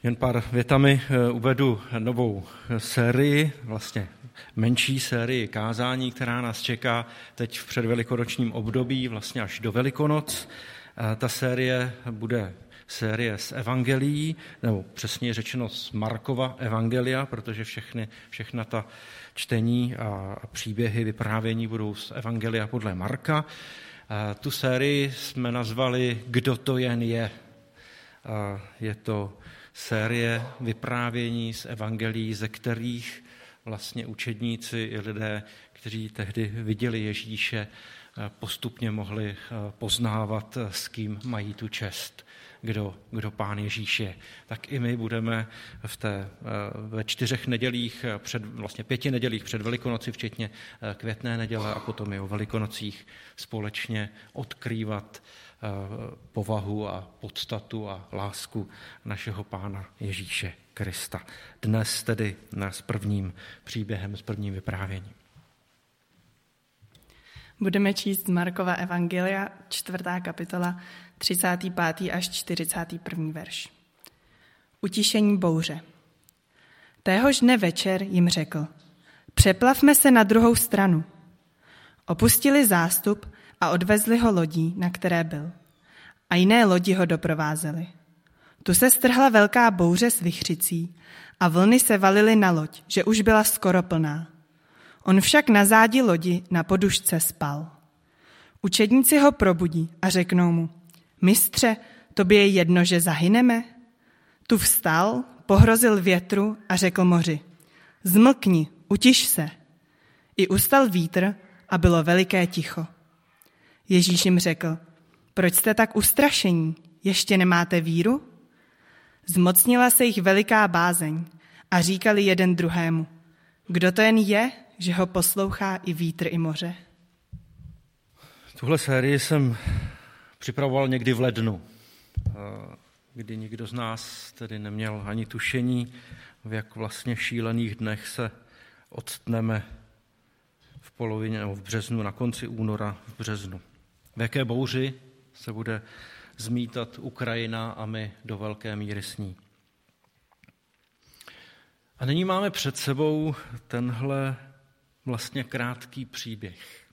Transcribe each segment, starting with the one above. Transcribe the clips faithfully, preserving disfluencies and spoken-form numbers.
Jen pár větami uvedu novou sérii, vlastně menší sérii kázání, která nás čeká teď v předvelikonočním období, vlastně až do Velikonoc. Ta série bude série z evangelií, nebo přesně řečeno z Markova evangelia, protože všechny, všechna ta čtení a příběhy, vyprávění budou z evangelia podle Marka. Tu sérii jsme nazvali Kdo to jen je. Je to série vyprávění z evangelií, ze kterých vlastně učedníci i lidé, kteří tehdy viděli Ježíše, postupně mohli poznávat, s kým mají tu čest, kdo, kdo Pán Ježíš je. Tak i my budeme v té, ve čtyřech nedělích, před, vlastně pěti nedělích před Velikonoci, včetně květné neděle a potom i o Velikonocích společně odkrývat povahu a podstatu a lásku našeho Pána Ježíše Krista. Dnes tedy s prvním příběhem, s prvním vyprávěním. Budeme číst Markova evangelia, čtvrtá kapitola, třicátý pátý až čtyřicátý první verš. Utišení bouře. Téhož dne večer jim řekl: Přeplavme se na druhou stranu. Opustili zástup a odvezli ho lodí, na které byl. A jiné lodi ho doprovázely. Tu se strhla velká bouře s vichřicí a vlny se valily na loď, že už byla skoro plná. On však na zádi lodi na podušce spal. Učedníci ho probudí a řeknou mu: Mistře, tobě je jedno, že zahyneme? Tu vstal, pohrozil větru a řekl moři: Zmlkni, utiš se. I ustal vítr a bylo veliké ticho. Ježíš jim řekl: Proč jste tak ustrašení? Ještě nemáte víru? Zmocnila se jich veliká bázeň a říkali jeden druhému: Kdo to jen je, že ho poslouchá i vítr, i moře? Tuhle sérii jsem připravoval někdy v lednu, kdy nikdo z nás tedy neměl ani tušení, v jak vlastně šílených dnech se odstneme v polovině nebo v březnu, na konci února v březnu. V jaké bouři se bude zmítat Ukrajina a my do velké míry s ní. A nyní máme před sebou tenhle vlastně krátký příběh.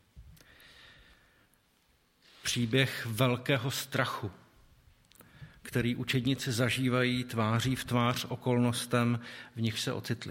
Příběh velkého strachu, který učedníci zažívají tváří v tvář okolnostem, v nich se ocitli.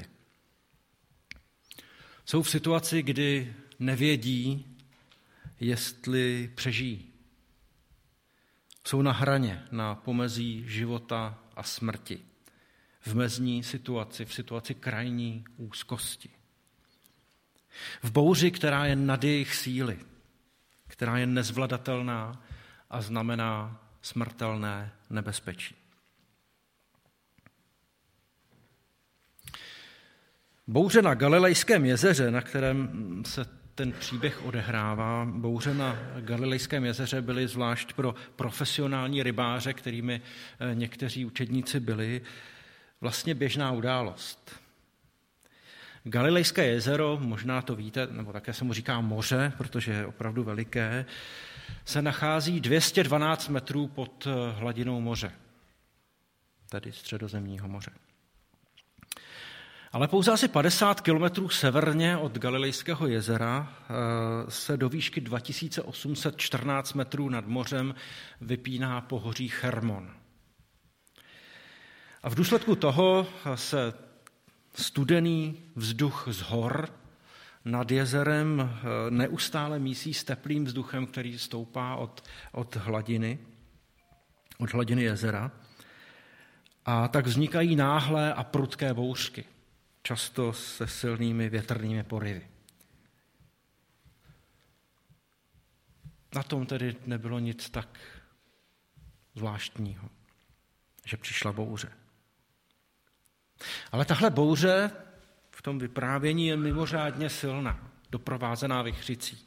Jsou v situaci, kdy nevědí, jestli přežijí. Jsou na hraně, na pomezí života a smrti. V mezní situaci, v situaci krajní úzkosti. V bouři, která je nad jejich síly, která je nezvladatelná a znamená smrtelné nebezpečí. Bouře na Galilejském jezeře, na kterém se ten příběh odehrává, bouře na Galilejském jezeře byly zvlášť pro profesionální rybáře, kterými někteří učedníci byli, vlastně běžná událost. Galilejské jezero, možná to víte, nebo také se mu říká moře, protože je opravdu veliké, se nachází dvě stě dvanáct metrů pod hladinou moře, tedy Středozemního moře. Ale pouze asi padesát kilometrů severně od Galilejského jezera se do výšky dva tisíce osm set čtrnáct metrů nad mořem vypíná pohoří Chermon. A v důsledku toho se studený vzduch z hor nad jezerem neustále mísí s teplým vzduchem, který stoupá od, od hladiny, od hladiny jezera. A tak vznikají náhlé a prudké bouřky, často se silnými větrnými porivy. Na tom tedy nebylo nic tak zvláštního, že přišla bouře. Ale tahle bouře v tom vyprávění je mimořádně silná, doprovázená vichřicí.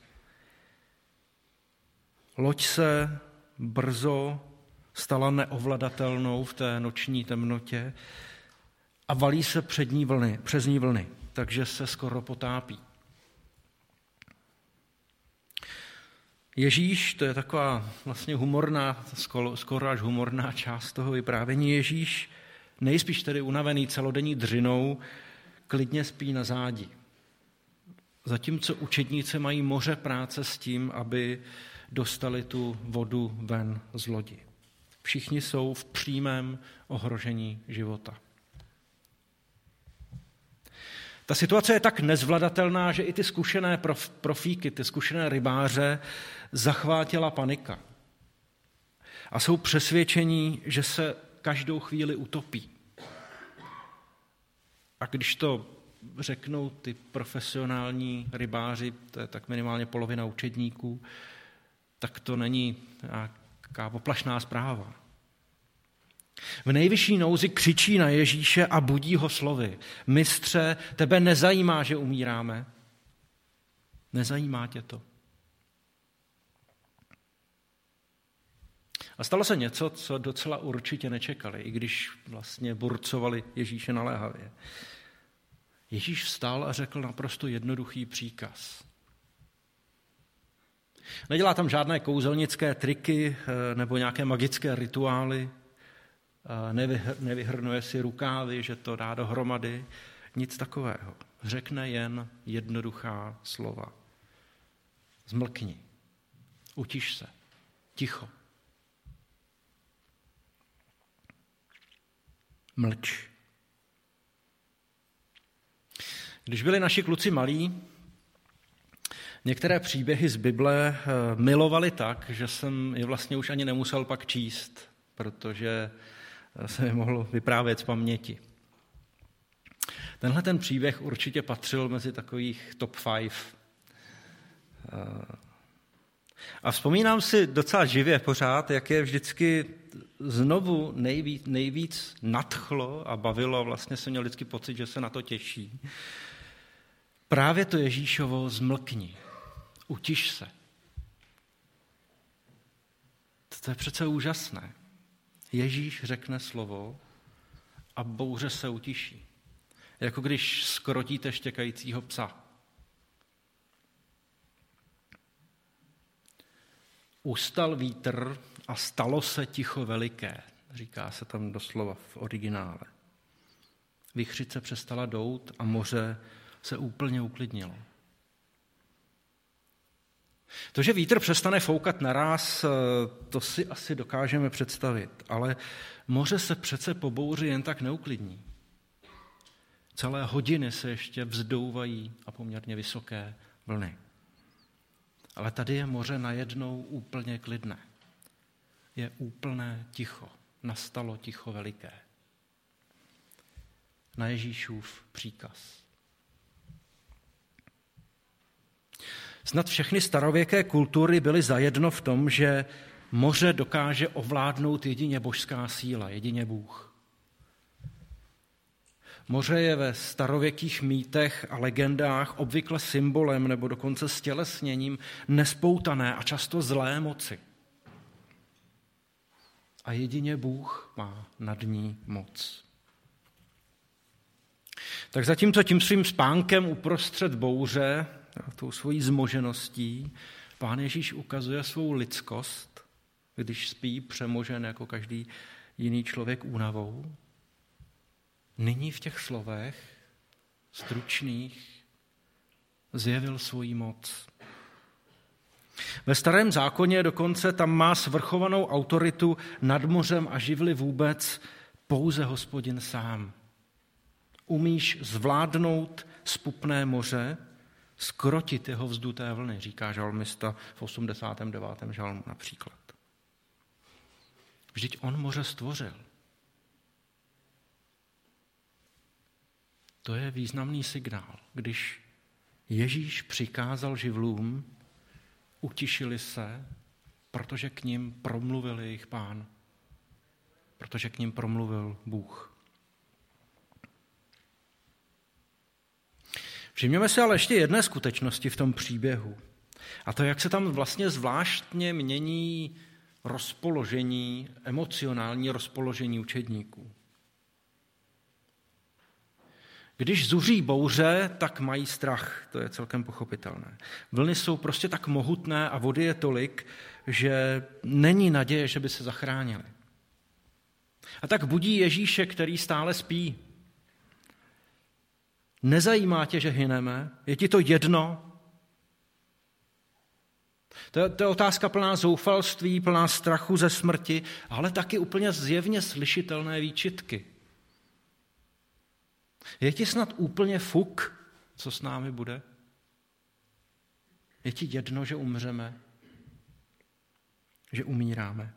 Loď se brzo stala neovladatelnou v té noční temnotě a valí se před ní vlny, přes ní vlny, takže se skoro potápí. Ježíš, to je taková vlastně humorná, skoro až humorná část toho vyprávění, Ježíš nejspíš tedy unavený celodenní dřinou, klidně spí na zádi. Zatímco učedníci mají moře práce s tím, aby dostali tu vodu ven z lodi. Všichni jsou v přímém ohrožení života. Ta situace je tak nezvladatelná, že i ty zkušené prof, profíky, ty zkušené rybáře zachvátila panika. A jsou přesvědčení, že se každou chvíli utopí. A když to řeknou ty profesionální rybáři, to je tak minimálně polovina učedníků, tak to není nějaká poplašná zpráva. V nejvyšší nouzi křičí na Ježíše a budí ho slovy. Mistře, tebe nezajímá, že umíráme? Nezajímá tě to? A stalo se něco, co docela určitě nečekali, i když vlastně burcovali Ježíše naléhavě. Ježíš vstal a řekl naprosto jednoduchý příkaz. Nedělá tam žádné kouzelnické triky nebo nějaké magické rituály, nevyhrnuje si rukávy, že to dá dohromady, nic takového. Řekne jen jednoduchá slova. Zmlkni, utiš se, ticho. Mlč. Když byli naši kluci malí, některé příběhy z Bible milovali tak, že jsem je vlastně už ani nemusel pak číst, protože jsem je mohl vyprávět z paměti. Tenhle ten příběh určitě patřil mezi takových top five. A vzpomínám si docela živě pořád, jak je vždycky znovu nejvíc, nejvíc nadchlo a bavilo, vlastně jsem měl vždycky pocit, že se na to těší. Právě to Ježíšovo zmlkni, utiš se. To je přece úžasné. Ježíš řekne slovo a bouře se utiší. Jako když skrotíte štěkajícího psa. Ustal vítr a stalo se ticho veliké, říká se tam doslova v originále. Vichřice přestala dout a moře se úplně uklidnilo. To, že vítr přestane foukat naráz, to si asi dokážeme představit, ale moře se přece po bouři jen tak neuklidní. Celé hodiny se ještě vzdouvají a poměrně vysoké vlny. Ale tady je moře najednou úplně klidné. Je úplné ticho. Nastalo ticho veliké. Na Ježíšův příkaz. Snad všechny starověké kultury byly zajedno v tom, že moře dokáže ovládnout jedině božská síla, jedině Bůh. Moře je ve starověkých mýtech a legendách obvykle symbolem nebo dokonce stělesněním nespoutané a často zlé moci. A jedině Bůh má nad ní moc. Tak zatímco tím svým spánkem uprostřed bouře, tou svojí zmožeností, Pán Ježíš ukazuje svou lidskost, když spí přemožen jako každý jiný člověk únavou, nyní v těch slovech stručných zjevil svoji moc. Ve Starém zákoně dokonce tam má svrchovanou autoritu nad mořem a živly vůbec pouze Hospodin sám. Umíš zvládnout spupné moře, skrotit jeho vzduté vlny, říká žalmista v osmdesátém devátém žalmu například. Vždyť on moře stvořil. To je významný signál. Když Ježíš přikázal živlům, utišili se, protože k nim promluvil jejich Pán. Protože k nim promluvil Bůh. Všimněme si ale ještě jedné skutečnosti v tom příběhu. A to, jak se tam vlastně zvláštně mění rozpoložení, emocionální rozpoložení učedníků. Když zuří bouře, tak mají strach, to je celkem pochopitelné. Vlny jsou prostě tak mohutné a vody je tolik, že není naděje, že by se zachránili. A tak budí Ježíše, který stále spí. Nezajímá tě, že hyneme? Je ti to jedno? To je, to je otázka plná zoufalství, plná strachu ze smrti, ale taky úplně zjevně slyšitelné výčitky. Je ti snad úplně fuk, co s námi bude? Je ti jedno, že umřeme? Že umíráme?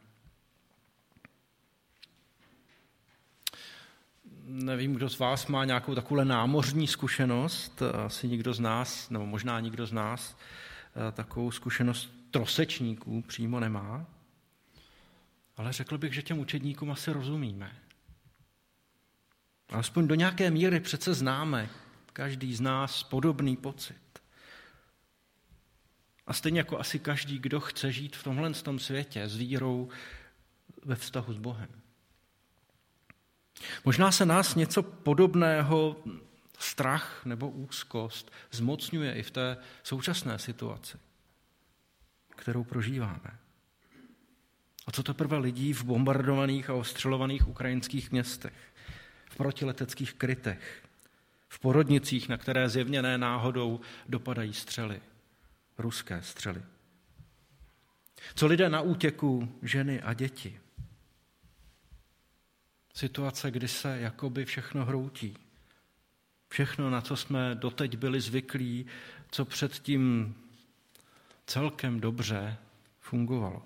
Nevím, kdo z vás má nějakou takovou námořní zkušenost, asi nikdo z nás, nebo možná nikdo z nás, takovou zkušenost trosečníků přímo nemá, ale řekl bych, že těm učedníkům asi rozumíme. Alespoň do nějaké míry přece známe každý z nás podobný pocit. A stejně jako asi každý, kdo chce žít v tomhle tom světě s vírou ve vztahu s Bohem. Možná se nás něco podobného, strach nebo úzkost, zmocňuje i v té současné situaci, kterou prožíváme. A co teprve lidí v bombardovaných a ostřelovaných ukrajinských městech, v protileteckých krytech, v porodnicích, na které zjevně ne náhodou dopadají střely, ruské střely. Co lidé na útěku, ženy a děti. Situace, kdy se jakoby všechno hroutí. Všechno, na co jsme doteď byli zvyklí, co předtím celkem dobře fungovalo.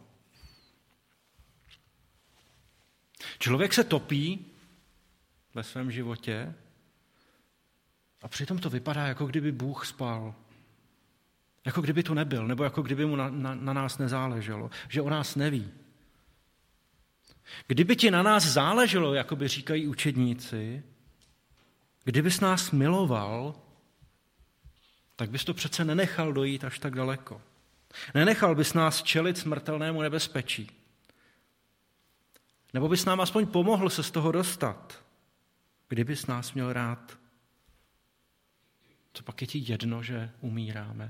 Člověk se topí ve svém životě a přitom to vypadá, jako kdyby Bůh spal. Jako kdyby tu nebyl, nebo jako kdyby mu na, na, na nás nezáleželo, že o nás neví. Kdyby ti na nás záleželo, jako by říkají učedníci, kdybys nás miloval, tak bys to přece nenechal dojít až tak daleko. Nenechal bys nás čelit smrtelnému nebezpečí. Nebo bys nám aspoň pomohl se z toho dostat, kdybys nás měl rád. Co pak je ti jedno, že umíráme?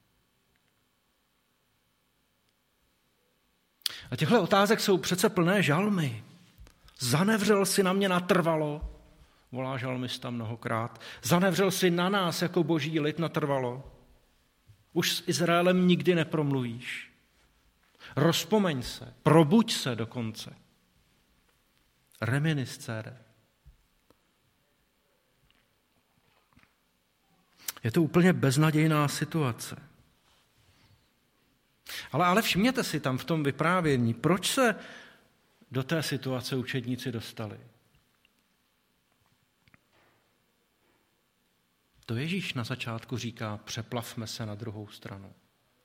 A těchto otázek jsou přece plné žalmy. Zanevřel si na mě natrvalo, volá žalmista mnohokrát. Zanevřel si na nás jako boží lid natrvalo. Už s Izraelem nikdy nepromluvíš. Rozpomeň se, probuď se dokonce. Reminiscere. Je to úplně beznadějná situace. Ale, ale všimněte si tam v tom vyprávění, proč se do té situace učedníci dostali. To Ježíš na začátku říká, přeplavme se na druhou stranu.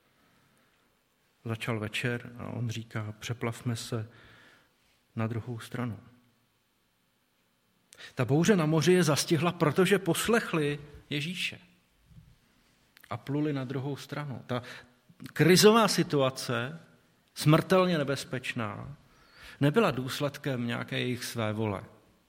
Začal večer a on říká, přeplavme se na druhou stranu. Ta bouře na moři je zastihla, protože poslechli Ježíše a pluli na druhou stranu. Ta krizová situace, smrtelně nebezpečná, nebyla důsledkem nějaké jejich své vole,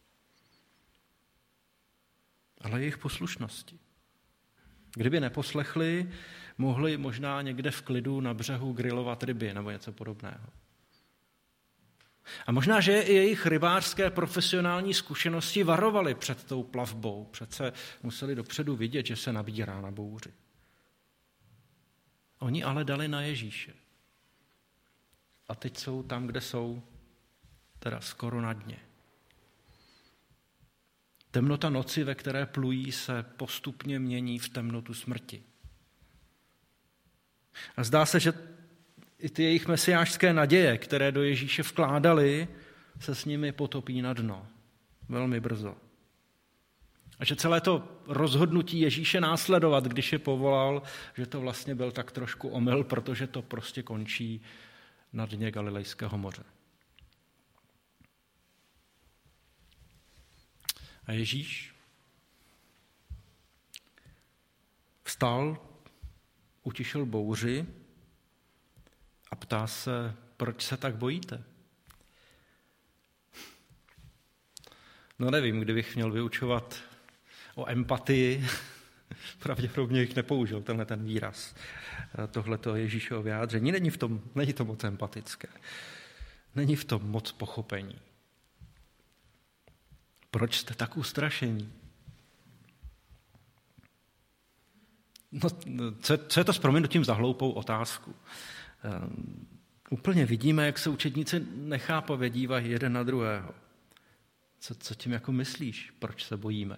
ale jejich poslušnosti. Kdyby neposlechli, mohli možná někde v klidu na břehu grilovat ryby nebo něco podobného. A možná, že i jejich rybářské profesionální zkušenosti varovaly před tou plavbou. Přece museli dopředu vidět, že se nabírá na bouři. Oni ale dali na Ježíše. A teď jsou tam, kde jsou, teda skoro na dně. Temnota noci, ve které plují, se postupně mění v temnotu smrti. A zdá se, že i ty jejich mesiášské naděje, které do Ježíše vkládali, se s nimi potopí na dno. Velmi brzo. A že celé to rozhodnutí Ježíše následovat, když je povolal, že to vlastně byl tak trošku omyl, protože to prostě končí na dně Galilejského moře. A Ježíš vstal, utišil bouři a ptá se, proč se tak bojíte? No nevím, kdybych měl vyučovat o empatii, pravděpodobně bych nepoužil tenhle ten výraz. Tohleto Ježíšovo vyjádření není v tom, není to moc empatické. Není v tom moc pochopení. Proč jste tak ustrašení? No, co, co je to s prominutím za hloupou otázku? Um, úplně vidíme, jak se učedníci nechápavě dívají jeden na druhého. Co, co tím jako myslíš? Proč se bojíme?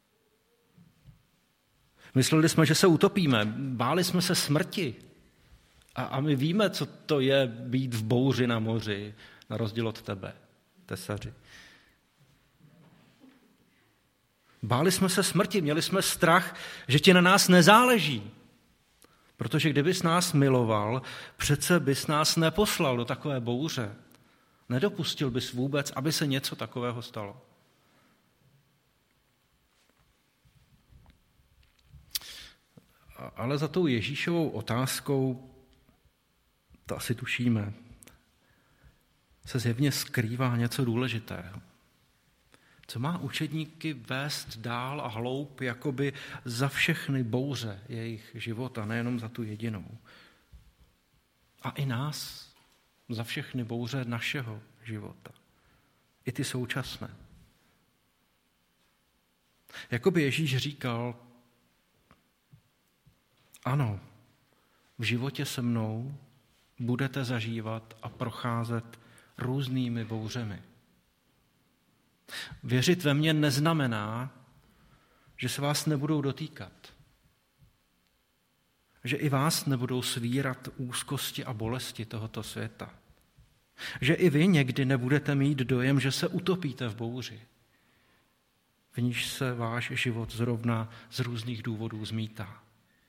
Mysleli jsme, že se utopíme, báli jsme se smrti. A, a my víme, co to je být v bouři na moři, na rozdíl od tebe, tesaři. Báli jsme se smrti, měli jsme strach, že ti na nás nezáleží. Protože kdybys nás miloval, přece bys nás neposlal do takové bouře. Nedopustil bys vůbec, aby se něco takového stalo. Ale za tou Ježíšovou otázkou, to asi tušíme, se zjevně skrývá něco důležitého. Co má učedníky vést dál a hloub jakoby za všechny bouře jejich života, nejenom za tu jedinou. A i nás za všechny bouře našeho života. I ty současné. Jakoby Ježíš říkal, ano, v životě se mnou budete zažívat a procházet různými bouřemi. Věřit ve mě neznamená, že se vás nebudou dotýkat. Že i vás nebudou svírat úzkosti a bolesti tohoto světa. Že i vy někdy nebudete mít dojem, že se utopíte v bouři, v níž se váš život zrovna z různých důvodů zmítá.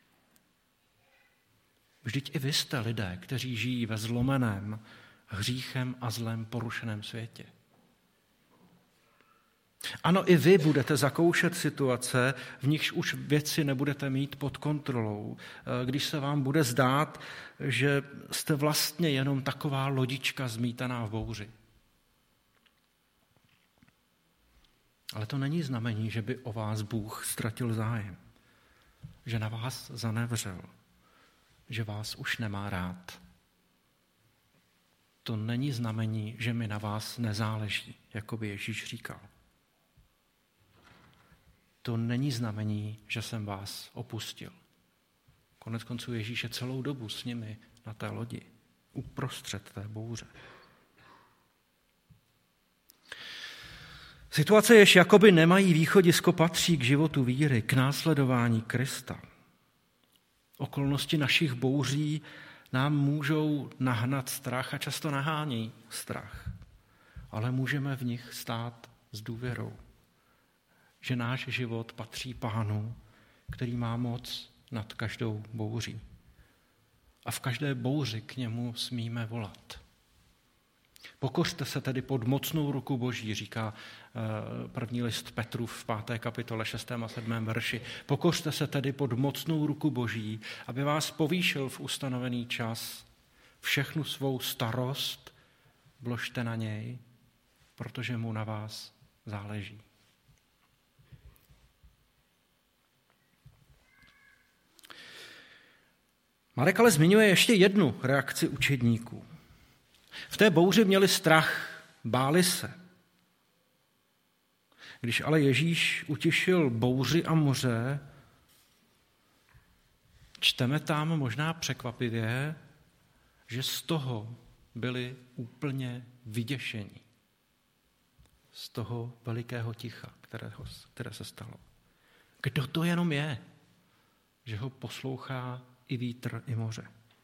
Vždyť i vy jste lidé, kteří žijí ve zlomeném, hříchem a zlem porušeném světě. Ano, i vy budete zakoušet situace, v nichž už věci nebudete mít pod kontrolou, když se vám bude zdát, že jste vlastně jenom taková lodička zmítaná v bouři. Ale to není znamení, že by o vás Bůh ztratil zájem, že na vás zanevřel, že vás už nemá rád. To není znamení, že mi na vás nezáleží, jako by Ježíš říkal. To není znamení, že jsem vás opustil. Konec konců Ježíš je celou dobu s nimi na té lodi, uprostřed té bouře. Situace, jež jakoby nemají východisko, patří k životu víry, k následování Krista. Okolnosti našich bouří nám můžou nahnat strach a často nahání strach, ale můžeme v nich stát s důvěrou, že náš život patří Pánu, který má moc nad každou bouří. A v každé bouři k němu smíme volat. Pokořte se tedy pod mocnou ruku Boží, říká první list Petrův v páté kapitole šestém a sedmém verši. Pokořte se tedy pod mocnou ruku Boží, aby vás povýšil v ustanovený čas. Všechnu svou starost vložte na něj, protože mu na vás záleží. Marek ale zmiňuje ještě jednu reakci učedníků. V té bouři měli strach, báli se. Když ale Ježíš utišil bouři a moře, čteme tam možná překvapivě, že z toho byli úplně vyděšení. Z toho velikého ticha, které, které se stalo. Kdo to jenom je, že ho poslouchá i vítr, i moře.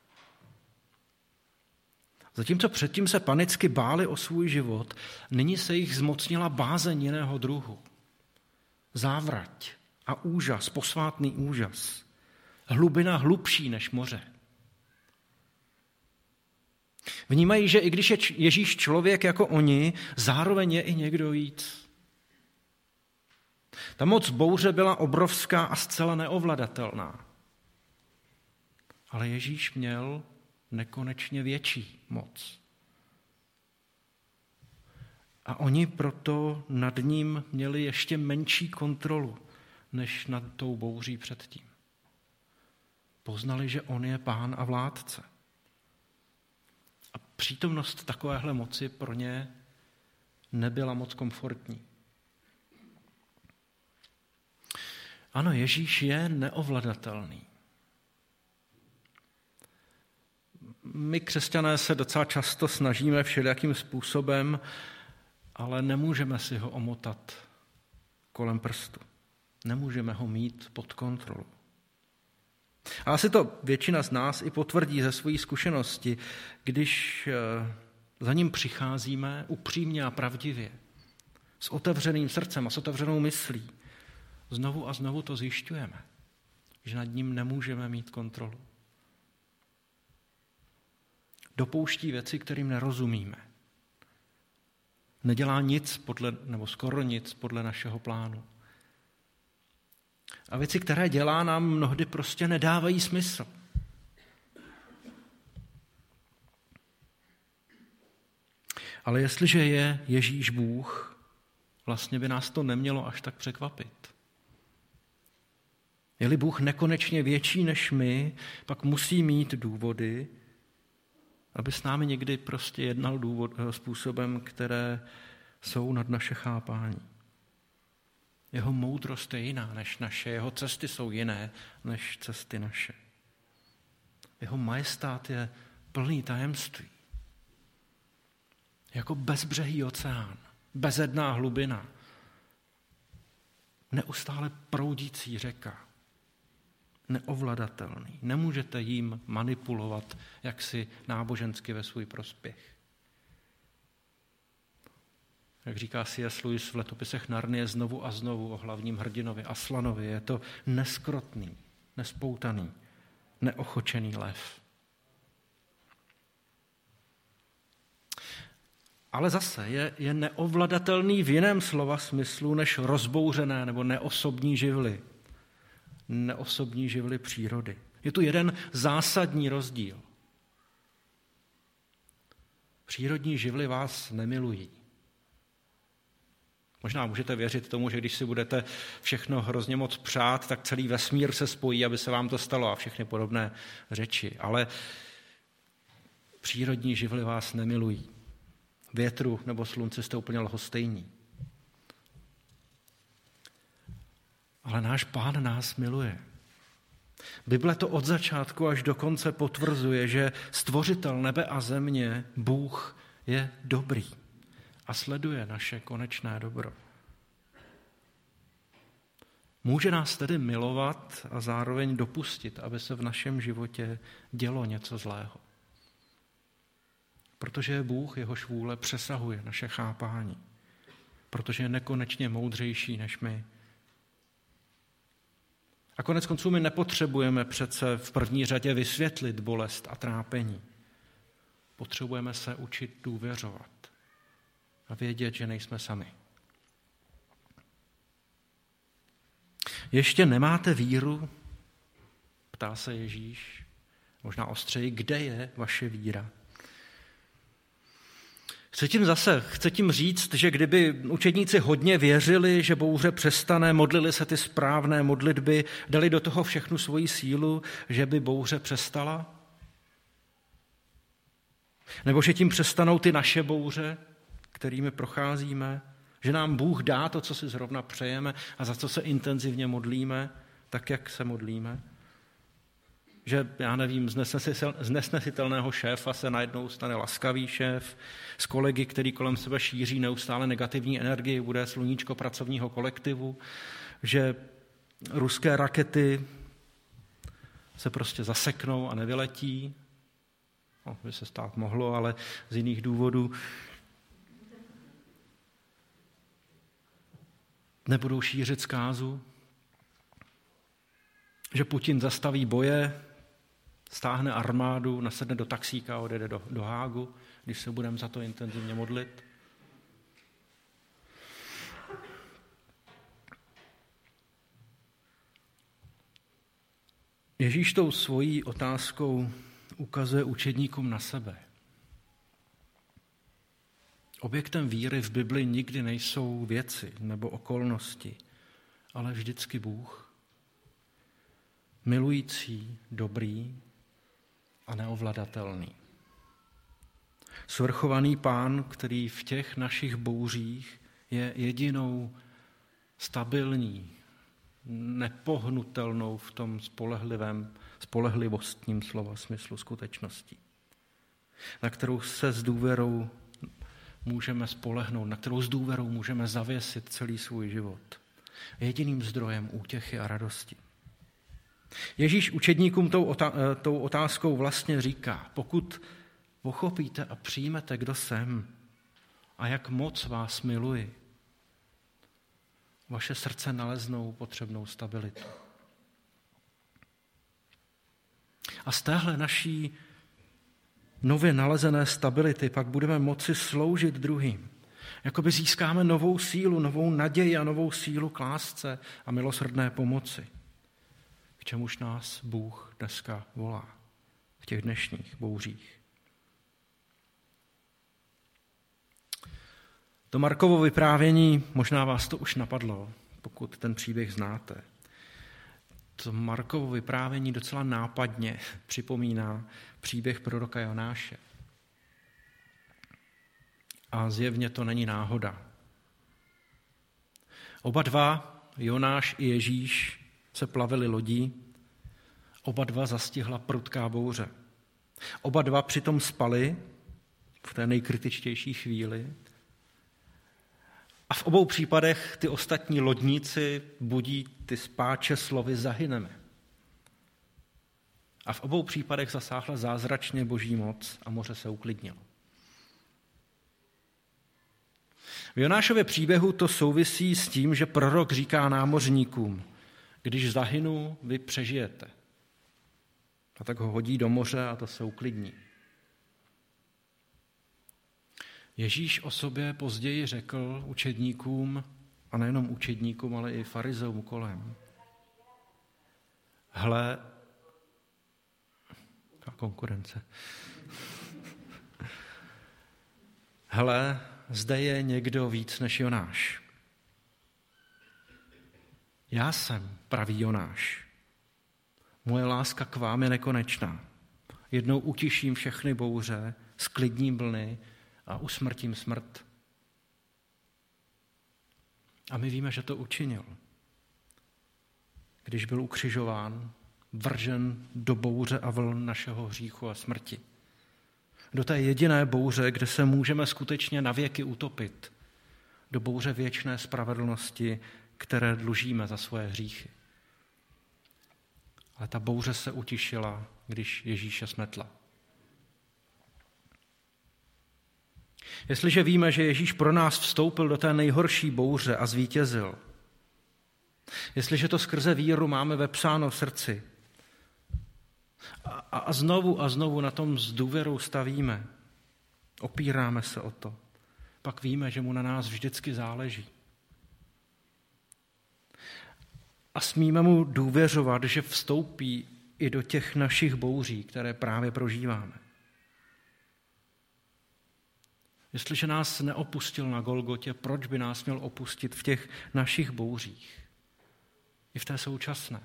Zatímco předtím se panicky báli o svůj život, nyní se jich zmocnila bázeň jiného druhu. Závrať a úžas, posvátný úžas. Hlubina hlubší než moře. Vnímají, že i když je Ježíš člověk jako oni, zároveň je i někdo víc. Ta moc bouře byla obrovská a zcela neovladatelná. Ale Ježíš měl nekonečně větší moc. A oni proto nad ním měli ještě menší kontrolu, než nad tou bouří předtím. Poznali, že on je pán a vládce. A přítomnost takovéhle moci pro ně nebyla moc komfortní. Ano, Ježíš je neovladatelný. My, křesťané, se docela často snažíme všelijakým způsobem, ale nemůžeme si ho omotat kolem prstu. Nemůžeme ho mít pod kontrolou. A asi to většina z nás i potvrdí ze své zkušenosti, když za ním přicházíme upřímně a pravdivě, s otevřeným srdcem a s otevřenou myslí. Znovu a znovu to zjišťujeme, že nad ním nemůžeme mít kontrolu. Dopouští věci, kterým nerozumíme. Nedělá nic podle, nebo skoro nic podle našeho plánu. A věci, které dělá, nám mnohdy prostě nedávají smysl. Ale jestliže je Ježíš Bůh, vlastně by nás to nemělo až tak překvapit. Je-li Bůh nekonečně větší než my, pak musí mít důvody, aby s námi někdy prostě jednal důvod, způsobem, které jsou nad naše chápání. Jeho moudrost je jiná než naše, jeho cesty jsou jiné než cesty naše. Jeho majestát je plný tajemství. Jako bezbřehý oceán, bezedná hlubina, neustále proudící řeka, neovladatelný. Nemůžete jím manipulovat jaksi nábožensky ve svůj prospěch. Jak říká C S Lewis v Letopisech Narnie znovu a znovu o hlavním hrdinovi Aslanovi, je to neskrotný, nespoutaný, neochočený lev. Ale zase je, je neovladatelný v jiném slova smyslu než rozbouřené nebo neosobní živly. Neosobní živly přírody. Je tu jeden zásadní rozdíl. Přírodní živly vás nemilují. Možná můžete věřit tomu, že když si budete všechno hrozně moc přát, tak celý vesmír se spojí, aby se vám to stalo a všechny podobné řeči. Ale přírodní živly vás nemilují. Větru nebo slunci jste úplně lhostejní. Ale náš Pán nás miluje. Bible to od začátku až do konce potvrzuje, že stvořitel nebe a země, Bůh, je dobrý a sleduje naše konečné dobro. Může nás tedy milovat a zároveň dopustit, aby se v našem životě dělo něco zlého. Protože je Bůh, jehož vůle přesahuje naše chápání. Protože je nekonečně moudřejší než my. A konec konců my nepotřebujeme přece v první řadě vysvětlit bolest a trápení. Potřebujeme se učit důvěřovat a vědět, že nejsme sami. Ještě nemáte víru? Ptá se Ježíš. Možná ostřeji, kde je vaše víra? Chci tím zase, chci tím říct, že kdyby učedníci hodně věřili, že bouře přestane, modlili se ty správné modlitby, dali do toho všechnu svoji sílu, že by bouře přestala? Nebo že tím přestanou ty naše bouře, kterými procházíme? Že nám Bůh dá to, co si zrovna přejeme a za co se intenzivně modlíme, tak, jak se modlíme? Že, já nevím, z nesnesitelného šéfa se najednou stane laskavý šéf, z kolegy, který kolem sebe šíří neustále negativní energii, bude sluníčko pracovního kolektivu, že ruské rakety se prostě zaseknou a nevyletí. No, by se stát mohlo, ale z jiných důvodů. Nebudou šířit zkázu, že Putin zastaví boje, stáhne armádu, nasedne do taxíka a odjede do, do Hágu, když se budeme za to intenzivně modlit. Ježíš tou svojí otázkou ukazuje učedníkům na sebe. Objektem víry v Bibli nikdy nejsou věci nebo okolnosti, ale vždycky Bůh. Milující, dobrý a neovladatelný. Svrchovaný Pán, který v těch našich bouřích je jedinou stabilní, nepohnutelnou v tom spolehlivém, spolehlivostním slova smyslu skutečností, na kterou se s důvěrou můžeme spolehnout, na kterou s důvěrou můžeme zavěsit celý svůj život. Jediným zdrojem útěchy a radosti. Ježíš učedníkům tou, tou otázkou vlastně říká, pokud pochopíte a přijmete, kdo jsem a jak moc vás miluji, vaše srdce naleznou potřebnou stabilitu. A z téhle naší nově nalezené stability pak budeme moci sloužit druhým. Jakoby získáme novou sílu, novou naději a novou sílu k lásce a milosrdné pomoci. K čemuž nás Bůh dneska volá v těch dnešních bouřích. To Markovo vyprávění, možná vás to už napadlo, pokud ten příběh znáte. To Markovo vyprávění docela nápadně připomíná příběh proroka Jonáše. A zjevně to není náhoda. Oba dva, Jonáš i Ježíš, se plavili lodí. Oba dva zastihla prudká bouře. Oba dva přitom spali v té nejkritičtější chvíli. A v obou případech ty ostatní lodníci budí ty spáče slovy zahyneme. A v obou případech zasáhla zázračně boží moc a moře se uklidnilo. V Jonášově příběhu to souvisí s tím, že prorok říká námořníkům, když zahynu, vy přežijete. A tak ho hodí do moře a to se uklidní. Ježíš o sobě později řekl učedníkům, a nejenom učedníkům, ale i farizeům kolem. Hle, jaká konkurence. Hle, zde je někdo víc než Jonáš. Já jsem pravý Jonáš. Moje láska k vám je nekonečná. Jednou utiším všechny bouře, sklidním vlny a usmrtím smrt. A my víme, že to učinil. Když byl ukřižován, vržen do bouře a vln našeho hříchu a smrti. Do té jediné bouře, kde se můžeme skutečně navěky utopit. Do bouře věčné spravedlnosti, které dlužíme za svoje hříchy. Ale ta bouře se utišila, když Ježíše smetla. Jestliže víme, že Ježíš pro nás vstoupil do té nejhorší bouře a zvítězil, jestliže to skrze víru máme vepsáno v srdci a, a znovu a znovu na tom s důvěrou stavíme, opíráme se o to, pak víme, že mu na nás vždycky záleží. A smíme mu důvěřovat, že vstoupí i do těch našich bouří, které právě prožíváme. Jestliže nás neopustil na Golgotě, proč by nás měl opustit v těch našich bouřích? I v té současné.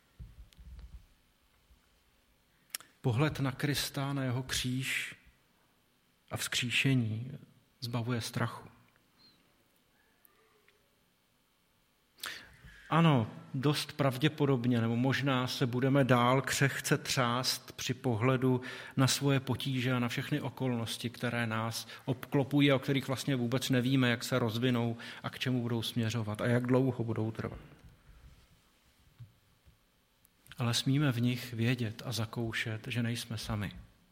Pohled na Krista, na jeho kříž a vzkříšení zbavuje strachu. Ano, dost pravděpodobně, nebo možná se budeme dál křehce třást při pohledu na svoje potíže a na všechny okolnosti, které nás obklopují a o kterých vlastně vůbec nevíme, jak se rozvinou a k čemu budou směřovat a jak dlouho budou trvat. Ale smíme v nich vědět a zakoušet, že nejsme sami.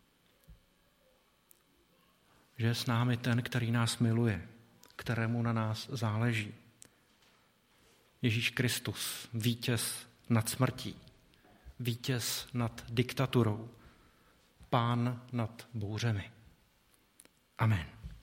Že je s námi ten, který nás miluje, kterému na nás záleží. Ježíš Kristus, vítěz nad smrtí, vítěz nad diktaturou, pán nad bouřemi. Amen.